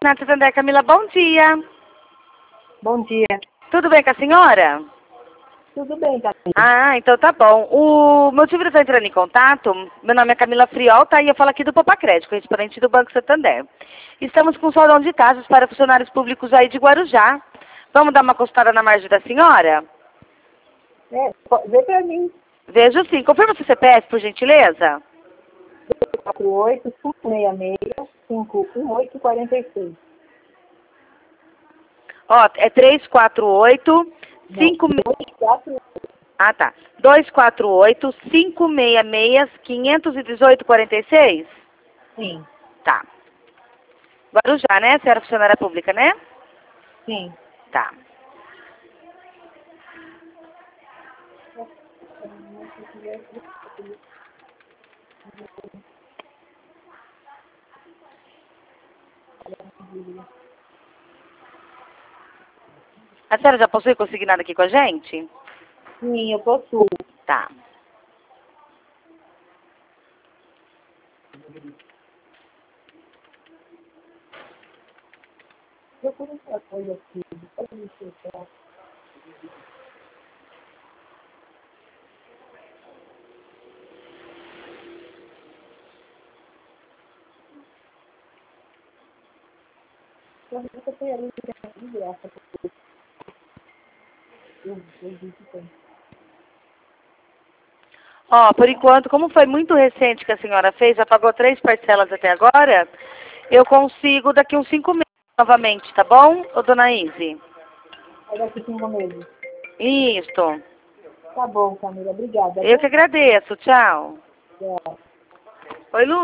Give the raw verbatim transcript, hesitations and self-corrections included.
Nath Santander, Camila, bom dia. Bom dia. Tudo bem com a senhora? Tudo bem, Camila? Ah, então tá bom. O motivo de eu estar entrando em contato, meu nome é Camila Friolta e eu falo aqui do Popa Crédito, correspondente do Banco Santander. Estamos com um soldão de taxas para funcionários públicos aí de Guarujá. Vamos dar uma consultada na margem da senhora? É, po- vê pra mim. Vejo sim. Confirma seu C P F, por gentileza. quatro oito, cinco seis seis, cinco um oito, quatro seis. Ó, é três quatro oito, Não, cinco... dois quatro. Ah, tá. dois quatro oito, cinco seis seis, cinco um oito, quatro seis? Sim, Tá. Guarujá, né? A senhora é funcionária pública, né? sim. Tá. A senhora já possui consignado aqui com a gente? Sim, eu possuo. Tá. Procura outra coisa aqui. Pode me explicar. Você tem ali de graça. Eu, eu vi que tem. Ó, por enquanto, como foi muito recente que a senhora fez, já pagou três parcelas até agora, eu consigo daqui uns cinco meses novamente, tá bom, ô dona Izzy? É daqui cinco meses. Isso. Tá bom, Camila. Obrigada, Eu viu? que agradeço. Tchau. Tchau. Oi, Lu.